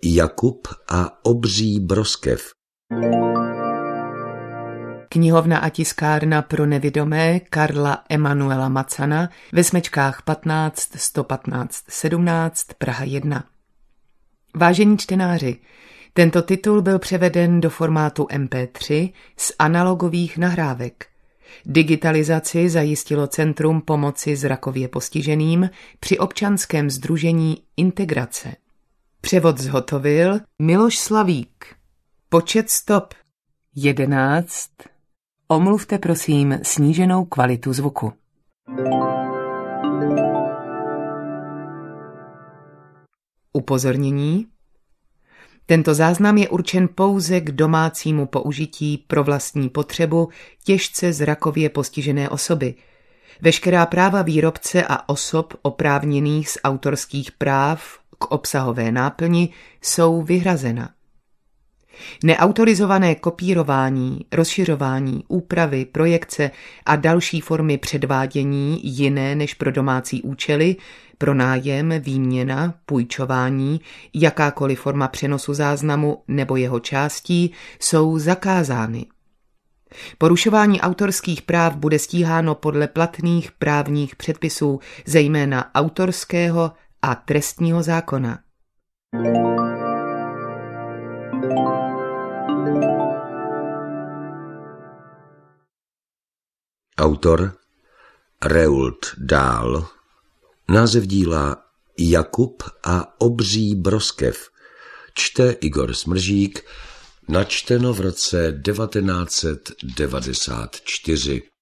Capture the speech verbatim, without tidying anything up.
Jakub a obří broskev. Knihovna a tiskárna pro nevidomé Karla Emanuela Macana ve smečkách patnáct sto patnáct sedmnáct Praha jedna. Vážení čtenáři, tento titul byl převeden do formátu em pé tři z analogových nahrávek. Digitalizaci zajistilo Centrum pomoci zrakově postiženým při občanském sdružení Integrace. Převod zhotovil Miloš Slavík. Počet stop jedenáct. Omluvte prosím sníženou kvalitu zvuku. Upozornění. Tento záznam je určen pouze k domácímu použití pro vlastní potřebu těžce zrakově postižené osoby. Veškerá práva výrobce a osob oprávněných z autorských práv k obsahové náplni jsou vyhrazena. Neautorizované kopírování, rozšiřování, úpravy, projekce a další formy předvádění jiné než pro domácí účely, pronájem, výměna, půjčování, jakákoliv forma přenosu záznamu nebo jeho částí jsou zakázány. Porušování autorských práv bude stíháno podle platných právních předpisů, zejména autorského a trestního zákona. Autor Reult Dahl. Název díla Jakub a obří broskev. Čte Igor Smržík. Načteno v roce devatenáct set devadesát čtyři.